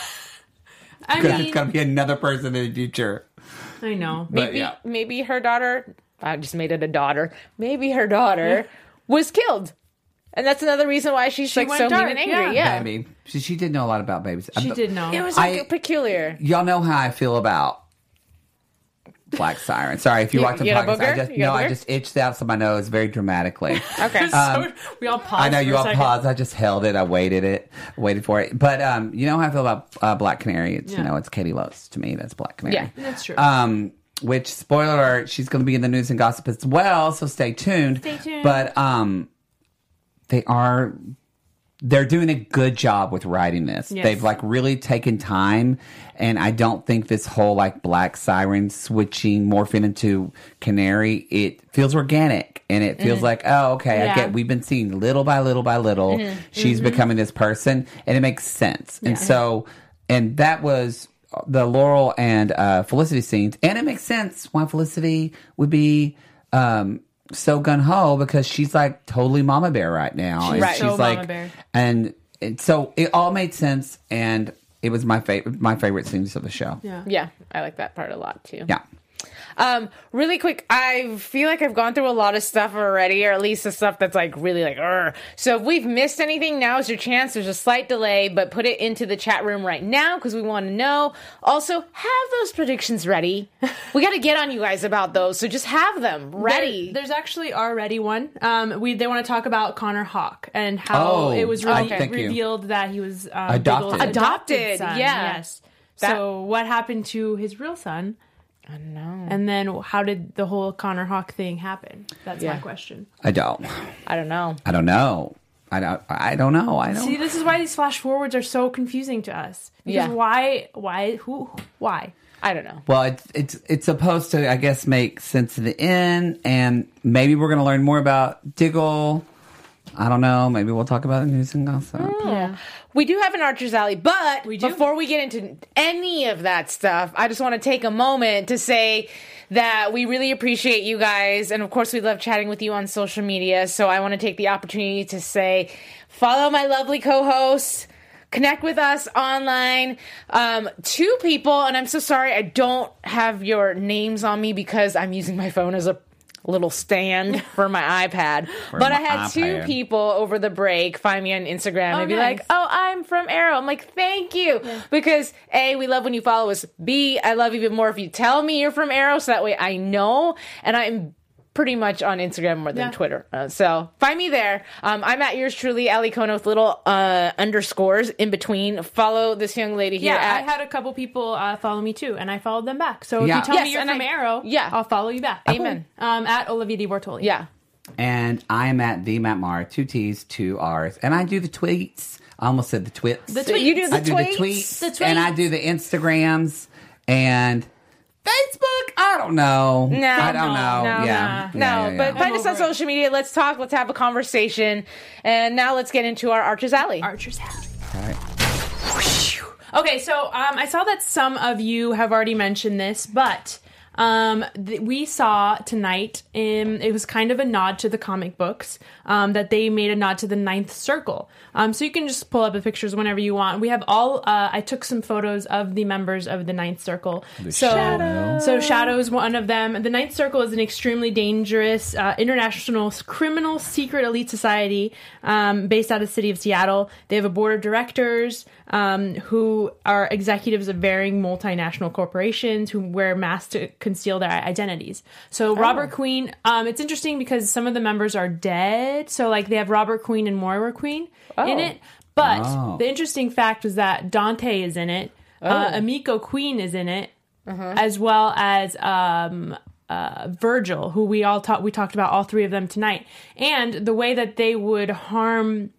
E: I
D: Because
E: mean,
D: it's going to be another person in the future.
E: I know.
D: But
B: maybe
D: yeah.
B: maybe her daughter. I just made it a daughter. Maybe her daughter was killed, and that's another reason why she's like
E: went
B: so
E: dark,
B: mean and angry.
E: yeah.
B: Yeah,
D: Maybe. She, she did know a lot about babies.
E: She
D: Uh,
E: did know.
B: it was like
D: I-
B: peculiar.
D: Y'all know how I feel about Black Siren. Sorry, if you're
B: You-
D: watching
B: you
D: the
B: got a
D: podcast, I
B: booger?
D: just
B: You got
D: no,
B: a
D: I
B: booger?
D: just itched out of my nose very dramatically.
B: Okay,
E: So we all paused.
D: I know
E: for
D: you
E: a
D: all
E: second.
D: paused. I just held it. I waited it, waited for it. But um, you know how I feel about uh, Black Canary. It's
E: Yeah.
D: you know it's Katie Lowe's to me. That's Black Canary.
B: Yeah.
E: That's true.
D: Um, which spoiler alert, she's going to be in the news and gossip as well. So stay tuned.
E: Stay tuned.
D: But um, they are. They're doing a good job with writing this.
E: Yes.
D: They've like really taken time, and I don't think this whole like Black Siren switching morphing into Canary, it feels organic and it feels like, oh, okay, I
E: Yeah.
D: get. We've been seeing little by little by little, she's becoming this person, and it makes sense. And so, and that was the Laurel and uh, Felicity scenes, and it makes sense why Felicity would be. Um, so gun ho because she's like totally mama bear right now. And
B: Right.
D: she's
E: so
D: like,
E: mama bear.
D: and it, so it all made sense, and it was my favorite, my favorite scenes of the show.
E: Yeah.
B: yeah, I like that part a lot too.
D: Yeah.
B: Um, really quick, I feel like I've gone through a lot of stuff already, or at least the stuff that's like really like, Urgh. So if we've missed anything, now is your chance. There's a slight delay, but put it into the chat room right now because we want to know. Also, have those predictions ready. We got to get on you guys about those, so just have them ready.
E: There- there's actually already one. Um, we they want to talk about Connor Hawk and how
D: Oh,
E: it was
D: I-
E: really
D: thank you.
E: revealed that he was um,
D: Adopted.
E: Bigelow's
B: Adopted,
E: son.
B: yeah.
E: Yes.
B: That-
E: so what happened to his real son?
B: I don't know.
E: And then how did the whole Connor Hawk thing happen? That's
B: Yeah.
E: my question.
D: I don't,
B: I don't know.
D: I don't know. I don't, I don't know. I don't.
E: See, this is why these flash forwards are so confusing to us. Because
B: Yeah.
E: why? Why? Who? Why?
B: I don't know.
D: Well, it's it's it's supposed to, I guess, make sense in the end, and maybe we're going to learn more about Diggle. I don't know. Maybe we'll talk about the news and gossip.
E: Yeah.
B: We do have an Archer's Alley, but
E: We do.
B: before we get into any of that stuff, I just want to take a moment to say that we really appreciate you guys. And of course, we love chatting with you on social media. So I want to take the opportunity to say, follow my lovely co-hosts. Connect with us online. Um, two people, and I'm so sorry I don't have your names on me because I'm using my phone as a little stand for my iPad.
D: For
B: but
D: my
B: I had two
D: iPad.
B: people over the break find me on Instagram
E: Oh,
B: and be
E: nice.
B: like, oh, I'm from Arrow. I'm like, thank you. Because A, we love when you follow us. B, I love even more if you tell me you're from Arrow, so that way I know. And I'm pretty much on Instagram more than
E: Yeah.
B: Twitter. Uh, so find me there. Um, I'm at yours truly, Ali Kona, with little uh, underscores in between. Follow this young lady here.
E: Yeah,
B: at,
E: I had a couple people uh, follow me too, and I followed them back. So
D: Yeah.
E: if you tell
B: Yes,
E: me you're
B: and
E: from
B: I-
E: Arrow,
B: yeah.
E: I'll follow you back.
B: Amen.
E: Um, at Olivia Di Bortoli.
B: Yeah.
D: And I'm at the Matt Maher, two T's, two R's. And I do the tweets. I almost said the twits.
E: The
B: So you do the
D: I do
B: tweets?
D: the tweets.
E: The tweets.
D: And I do the Instagrams. And Facebook, I don't know.
B: No,
D: I don't know.
B: no,
D: yeah.
B: no,
D: Yeah, yeah,
B: no. But
D: yeah.
B: find us on
E: over it.
B: social media. Let's talk. Let's have a conversation. And now let's get into our Archer's Alley.
E: Archer's Alley.
D: All right.
E: Okay, so um, I saw that some of you have already mentioned this, but um, th- we saw tonight, in, it was kind of a nod to the comic books, um, that they made a nod to the Ninth Circle. Um, so you can just pull up the pictures whenever you want. We have all, uh, I took some photos of the members of the Ninth Circle.
D: The
E: so,
D: Shadow.
E: so Shadow is one of them. The Ninth Circle is an extremely dangerous uh, international criminal secret elite society um, based out of the city of Seattle. They have a board of directors um, who are executives of varying multinational corporations who wear masks to conceal their identities. So Robert Queen, um, it's interesting because some of the members are dead. So like they have Robert Queen and Moira Queen in
B: Oh.
E: it. But
D: Oh.
E: the interesting fact was that Dante is in it. Uh, Amiko Queen is in it, as well as um, uh, Virgil, who we all talked we talked about all three of them tonight, and the way that they would harm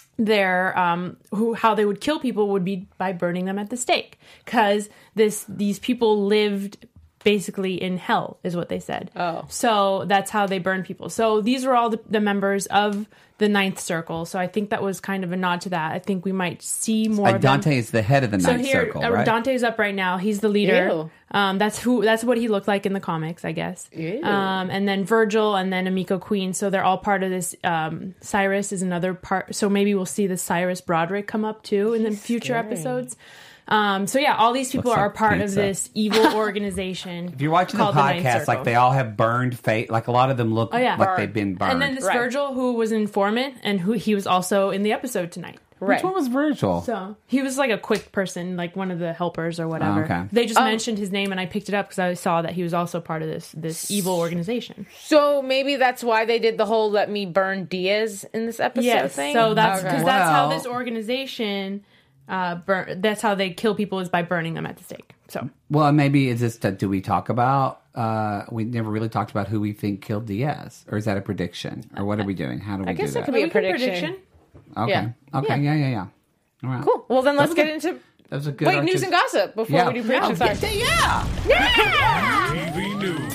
E: their um who how they would kill people would be by burning them at the stake, because this these people lived basically in hell is what they said.
B: Oh.
E: So that's how they burn people. So these are all the, the members of the Ninth Circle. So I think that was kind of a nod to that. I think we might see more
D: Uh,
E: of them.
D: Dante is the head of the
E: So
D: Ninth
E: here,
D: Circle,
E: uh,
D: right?
E: Dante's up right now. He's the leader.
B: Ew.
E: Um, that's who. That's what he looked like in the comics, I guess.
B: Ew.
E: Um, and then Virgil, and then Amiko Queen. So they're all part of this. Um, Cyrus is another part. So maybe we'll see the Cyrus Broderick come up too in the future
B: scary.
E: episodes. Um, so yeah, all these people
D: Looks
E: are
D: like
E: part of
D: pizza.
E: this evil organization.
D: If you're watching the
E: called Ninth
D: podcast,
E: Circle.
D: like they all have burned face. Like a lot of them look
E: Oh, yeah.
D: like
B: Burned.
D: they've been burned.
E: And then this
B: Right.
E: Virgil, who was an informant, and who he was also in the episode tonight.
B: Right.
D: Which one was Virgil?
E: So he was like a quick person, like one of the helpers or whatever.
D: Oh, okay.
E: They just
B: Oh.
E: mentioned his name, and I picked it up because I saw that he was also part of this this evil organization.
B: So maybe that's why they did the whole "let me burn Diaz" in this episode
E: Yes,
B: thing.
E: so that's because
B: Okay.
E: that's how
D: Well-
E: this organization uh, burn. That's how they kill people, is by burning them at the stake. So
D: Well, maybe is this? Do we talk about? Uh, we never really talked about who we think killed Diaz, or is that a prediction, or what are we doing? How do we
B: I guess
D: do
B: it
D: that?
B: could be a
E: we can
B: prediction.
D: Okay,
B: Yeah.
D: okay, yeah, yeah, yeah. All right,
B: Cool. Well, then let's
D: was
B: get
D: a-
B: into
D: That was a good.
B: wait
D: Archer's-
B: news and gossip before
D: Yeah,
B: we do predictions.
D: yeah,
B: Sorry.
D: yeah.
B: Yeah.
F: T V News.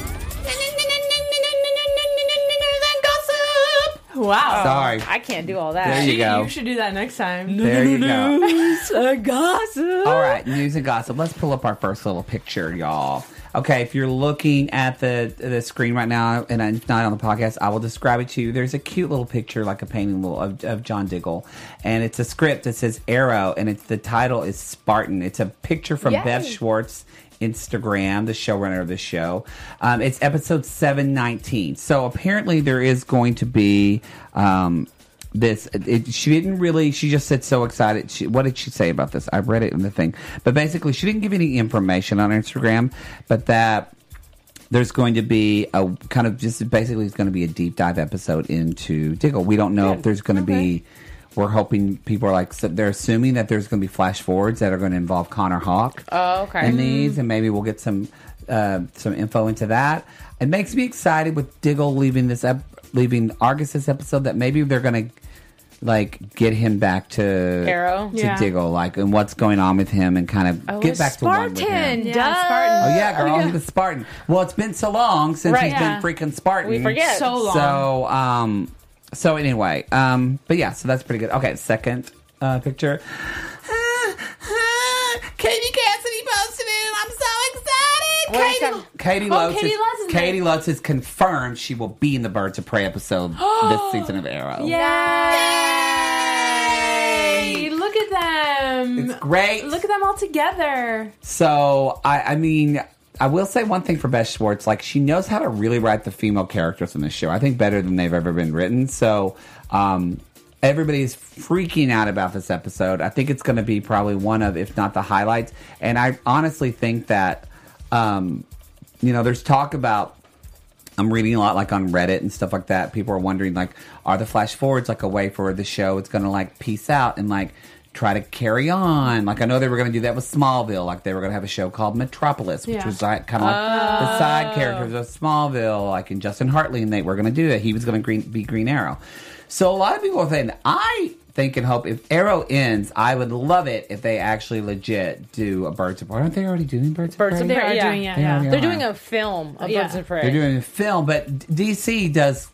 E: wow,
D: Sorry,
B: I can't do all
D: there
B: that.
D: you go.
E: you should do that next time.
D: There you go.
B: News and gossip.
D: All right, news and gossip. Let's pull up our first little picture, y'all. Okay, if you're looking at the the screen right now, and it's not on the podcast, I will describe it to you. There's a cute little picture, like a painting little of, of John Diggle, and it's a script that says Arrow, and it's the title is Spartan. It's a picture from
B: Yay.
D: Bev Schwartz. Instagram, the showrunner of the show. Um, it's episode seven nineteen. So apparently there is going to be um, this. It, she didn't really. She just said so excited. She, what did she say about this? I read it in the thing, but basically she didn't give any information on Instagram. But that there's going to be a kind of just basically it's going to be a deep dive episode into Diggle. We don't know if there's going to be. We're hoping people are like, so they're assuming that there's going to be flash forwards that are going to involve Connor Hawk.
B: Oh, okay.
D: In these, and maybe we'll get some uh, some info into that. It makes me excited with Diggle leaving this ep- leaving Argus this episode that maybe they're going to like get him back to
B: Arrow?
D: to
E: Yeah.
D: Diggle, like, and what's going on with him, and kind of
B: Oh,
D: get back to one with
B: Spartan.
D: him.
E: Yeah,
B: Duh.
E: Spartan.
D: Oh yeah, girl, he's a Spartan. Well, it's been so long since
B: Right.
D: he's
E: Yeah.
D: been freaking Spartan.
B: We forget.
E: So long.
D: So, um, so anyway, um, but yeah, so that's pretty good. Okay, second uh, picture. Katie Cassidy posted it, and I'm so excited.
B: What is
D: Katie,
B: that?
D: Katie
E: Oh,
D: Lutz
E: Katie
D: is,
E: Lutz is
D: Katie
E: there.
D: Lutz has confirmed she will be in the Birds of Prey episode this season of Arrow.
E: Yay! Look at them.
D: It's great.
E: Look at them all together.
D: So I, I mean, I will say one thing for Beth Schwartz. Like, she knows how to really write the female characters in this show. I think better than they've ever been written. So, um, everybody's freaking out about this episode. I think it's going to be probably one of, if not the highlights. And I honestly think that, um, you know, there's talk about, I'm reading a lot, like, on Reddit and stuff like that. People are wondering, like, are the flash forwards, like, a way for the show it's going to, like, peace out and, like, try to carry on? Like, I know they were going to do that with Smallville. Like, they were going to have a show called Metropolis, which
E: Yeah.
D: was, like, kind of like
B: Oh.
D: the side characters of Smallville, like, in Justin Hartley, and they were going to do it. He was going to be Green Arrow. So, a lot of people are saying, I think and hope if Arrow ends, I would love it if they actually legit do a Birds of Prey. Aren't they already doing Birds of
B: Birds
D: Prey?
B: of
E: They
B: Prey,
E: are
B: yeah.
E: doing it.
D: They
E: Yeah.
D: already
B: They're
D: are.
B: doing a film of
E: Yeah.
B: Birds of Prey.
D: They're doing a film, but D C does.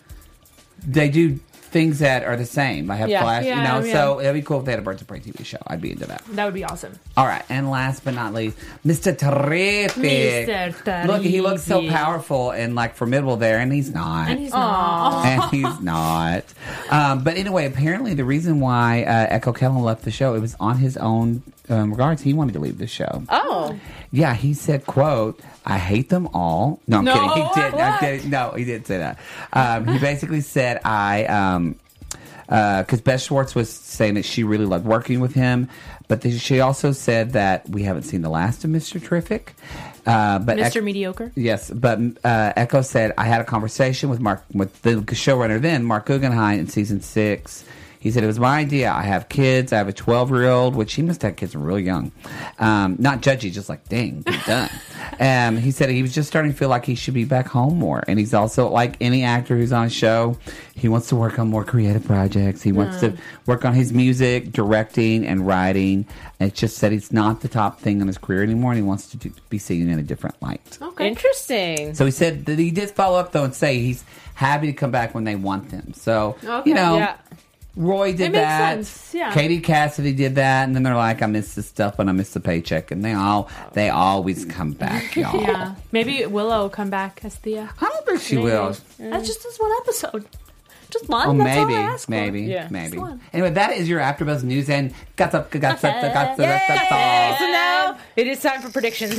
D: They do things that are the same. I have
B: Yeah.
D: Flash, you
E: Yeah,
D: know.
E: yeah.
D: So it'd be cool if they had a Birds of Prey T V show. I'd be into that.
E: That would be awesome.
D: All right, and last but not least, Mister Terrific.
E: Mister
D: Look, he looks so
E: Terrific.
D: powerful and like formidable there, and he's not.
E: And he's not.
D: And he's not. Um, but anyway, apparently the reason why uh, Echo Kellum left the show, it was on his own um, regards. He wanted to leave the show.
B: Oh.
D: Yeah, he said, quote, I hate them all. No, I'm
E: No,
D: kidding. He didn't. I'm
E: what?
D: kidding. No, he didn't say that. Um, he basically said, I, um, because Beth Schwartz was saying that she really loved working with him, but th- she also said that we haven't seen the last of Mister Terrific. Uh, but
E: Mister
D: Ec-
E: Mediocre.
D: Yes, but uh, Echo said, I had a conversation with Mark, with the showrunner then, Mark Guggenheim, in season six. He said, it was my idea. I have kids. I have a twelve-year-old, which he must have kids real young. Um, not judgy, just like, dang, get done. um, he said he was just starting to feel like he should be back home more. And he's also, like any actor who's on a show, he wants to work on more creative projects. He wants to work on his music, directing, and writing. And it's just that it's not the top thing in his career anymore, and he wants to do, be seen in a different light.
E: Okay.
B: Interesting.
D: So he said that he did follow up, though, and say he's happy to come back when they want them. So,
E: Okay.
D: you know,
B: Yeah.
D: Roy did
E: It makes
D: that.
E: sense, yeah.
D: Katie Cassidy did that, and then they're like, I miss this stuff, but I miss the paycheck. And they all, they always come back, y'all.
E: Yeah. Maybe Willow will come back as Thea.
D: I don't think she will.
E: That's just this one episode. Just one.
D: Oh,
E: That's
D: maybe,
E: all I ask for.
D: maybe,
B: Yeah.
D: maybe.
E: Just one.
D: Anyway, that is your AfterBuzz news, and got the, got the, got the,
B: Yay! So now it is time for predictions.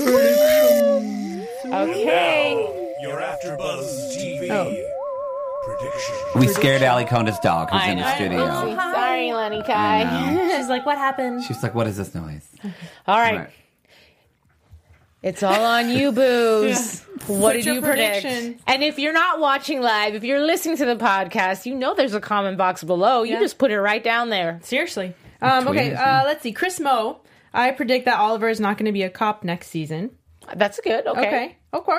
B: Okay.
F: Your AfterBuzz T V prediction.
D: We scared Ali Conda's dog, who's
B: I
D: in the
B: know.
D: studio.
B: Oopsie. Sorry, Lenny
D: I
B: Kai.
D: know.
E: She's like, what happened?
D: She's like, what is this noise?
B: All right.
D: Right.
B: It's all on you, Booze. What
E: What's
B: did
E: your
B: you predict?
E: prediction?
B: And if you're not watching live, if you're listening to the podcast, you know there's a comment box below. You
E: Yeah.
B: just put it right down there.
E: Seriously. Um,
D: Tweet
E: okay,
D: us,
E: uh,
D: yeah.
E: let's see. Chris Moe. I predict that Oliver is not going to be a cop next season.
B: That's good. Okay.
E: Okay. Okay.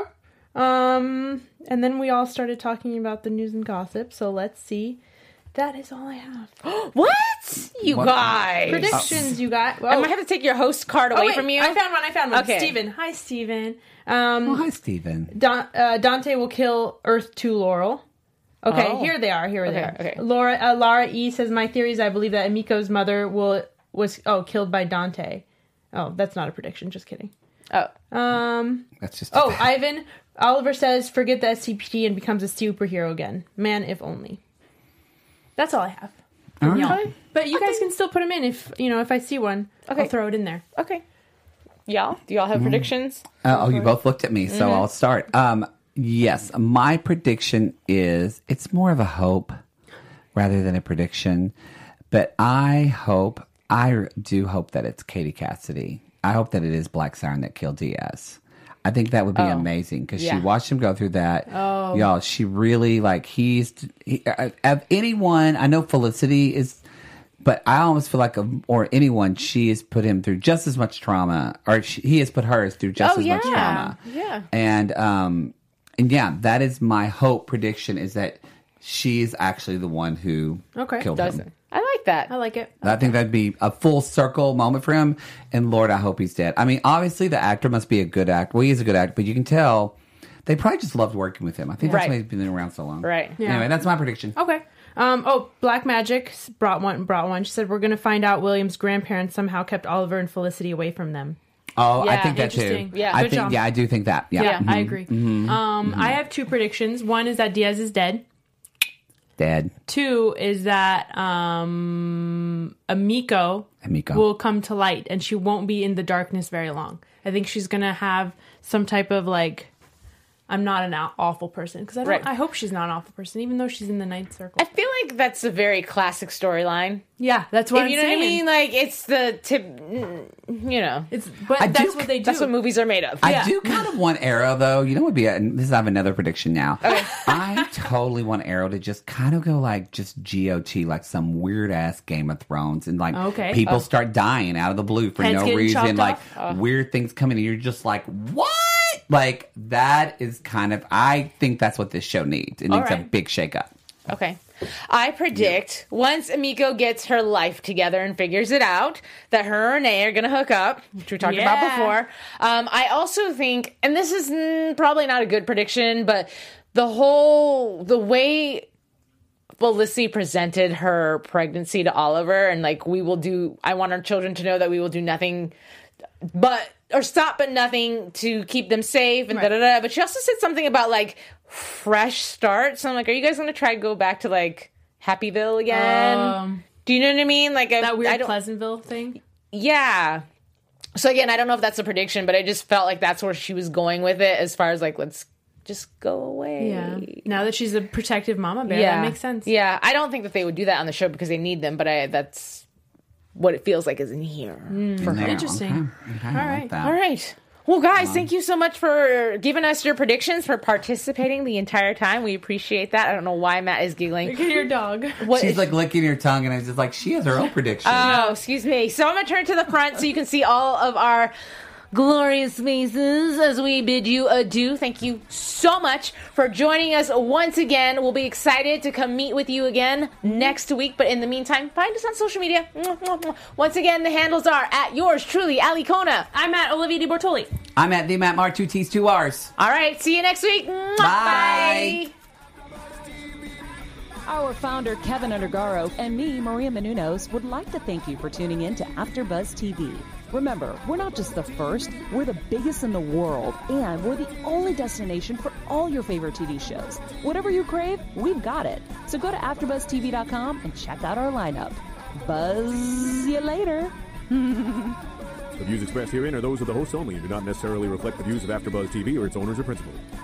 E: Um, and then we all started talking about the news and gossip. So let's see. That is all I have.
B: What? You
D: What?
B: guys.
E: Predictions you got.
B: I might have to take your host card away
E: Oh, wait,
B: from you.
E: I found one. I found one.
B: Okay.
E: Steven. Hi, Steven. Um,
D: Oh, hi, Steven.
E: Don, uh, Dante will kill Earth two Laurel. Okay,
B: Oh.
E: here they are. Here they
B: Okay,
E: are.
B: okay.
E: Laura uh, Lara E says my theories. I believe that Emiko's mother will was oh killed by Dante. Oh, that's not a prediction. Just kidding.
B: oh.
E: Um.
D: That's just.
E: Oh, Ivan. Oliver says forget the S C P T and becomes a superhero again. Man, if only. That's all I have.
D: All
E: from y'all.
D: right.
E: But you guys can still put them in if you know if I see one.
B: Okay.
E: I'll throw it in there.
B: Okay. Y'all, do y'all have
D: Mm-hmm.
B: predictions?
D: Uh, oh, you both looked at me, so
B: Mm-hmm.
D: I'll start. Um, yes, my prediction is it's more of a hope rather than a prediction, but I hope, I do hope that it's Katie Cassidy. I hope that it is Black Siren that killed Diaz. I think that would be
B: Oh.
D: amazing because
B: Yeah.
D: she watched him go through that. Oh. Y'all, she really, like, he's, he, uh, of anyone, I know Felicity is, but I almost feel like, a, or anyone, she has put him through just as much trauma, or she, he has put hers through just
B: Oh,
D: as much
B: yeah.
D: trauma.
B: Yeah.
D: And, um, and yeah, that is my hope prediction is that she's actually the one who
E: Okay.
D: killed
B: Does
D: him.
B: it? I like that.
E: I like it.
D: I think that'd be a full circle moment for him. And Lord, I hope he's dead. I mean, obviously the actor must be a good actor. Well, he is a good actor, but you can tell they probably just loved working with him. I think that's
B: Right.
D: why he's been around so long.
B: Right.
E: Yeah.
D: Anyway, that's my prediction.
E: Okay. Um, oh, Black Magic brought one. Brought one. She said we're going to find out William's grandparents somehow kept Oliver and Felicity away from them.
D: Oh, I
B: Yeah,
D: think that too.
E: interesting.
B: Yeah.
D: I
E: Good
D: think,
E: job.
D: yeah, I do think that. Yeah.
E: Yeah,
D: Mhm.
E: I agree. Um, I have two predictions. One is that Diaz is dead.
D: dead.
E: Two is that um, Amiko,
D: Amiko
E: will come to light, and she won't be in the darkness very long. I think she's gonna have some type of like, I'm not an awful person, because I don't.
B: Right.
E: I hope she's not an awful person, even though she's in the ninth circle.
B: I feel like that's a very classic storyline.
E: Yeah, that's what
B: If
E: I'm
B: you know
E: saying.
B: what I mean? Like, it's the tip, you know.
E: It's but
D: I
E: that's
D: do-
E: what they do.
B: That's what movies are made of.
D: I
E: Yeah.
D: do kind of want Arrow, though. You know what would be a, and this I have another prediction now. I totally want Arrow to just kind of go like just G O T, like some weird ass Game of Thrones, and like
E: Okay.
D: people start dying out of the blue for
E: Heads
D: no
E: getting
D: reason,
E: chopped
D: like
E: off?
D: weird things coming, and you're just like, what? Like that is kind of. I think that's what this show needs. It
E: All
D: needs a
E: right.
D: big shakeup.
B: Okay. I predict once Amiko gets her life together and figures it out, that her and Renee are going to hook up, which we talked about
E: Yeah.
B: before. Um, I also think, and this is mm, probably not a good prediction, but the whole, the way Felicity presented her pregnancy to Oliver, and like, we will do, I want our children to know that we will do nothing but, or stop but nothing to keep them safe and
E: Right.
B: da da da. But she also said something about like fresh start. So I'm like, are you guys going to try to go back to like Happyville again?
E: Um,
B: Do you know what I mean? Like I,
E: that
B: I
E: weird
B: don't,
E: Pleasantville thing.
B: yeah. So again, I don't know if that's a prediction, but I just felt like that's where she was going with it, as far as like, let's just go away.
E: Yeah. Now that she's a protective mama bear,
B: Yeah.
E: that makes sense.
B: Yeah, I don't think that they would do that on the show because they need them, but I that's what it feels like is in here for her.
D: Yeah,
E: Interesting.
D: Okay. Okay,
E: All
D: I like
E: right.
D: that.
B: All right. Well, guys, thank you so much for giving us your predictions, for participating the entire time. We appreciate that. I don't know why Matt is giggling.
E: Look at your dog.
B: What
D: She's
B: is-
D: like licking her tongue, and I was just like, she has her own prediction.
B: Oh, excuse me. So I'm going to turn to the front so you can see all of our glorious faces as we bid you adieu. Thank you so much for joining us once again. We'll be excited to come meet with you again next week. But in the meantime, find us on social media. Once again, the handles are at yours truly, Ali Kona.
E: I'm at Olivia Di Bortoli.
D: I'm at the Matt Mar, two T's, two R's.
B: All right. See you next week.
D: Bye.
B: Bye.
C: Our founder, Kevin Undergaro, and me, Maria Menounos, would like to thank you for tuning in to AfterBuzz T V. Remember, we're not just the first, we're the biggest in the world, and we're the only destination for all your favorite T V shows. Whatever you crave, we've got it. So go to after buzz T V dot com and check out our lineup. Buzz you later.
G: The views expressed herein are those of the hosts only and do not necessarily reflect the views of AfterBuzz T V or its owners or principals.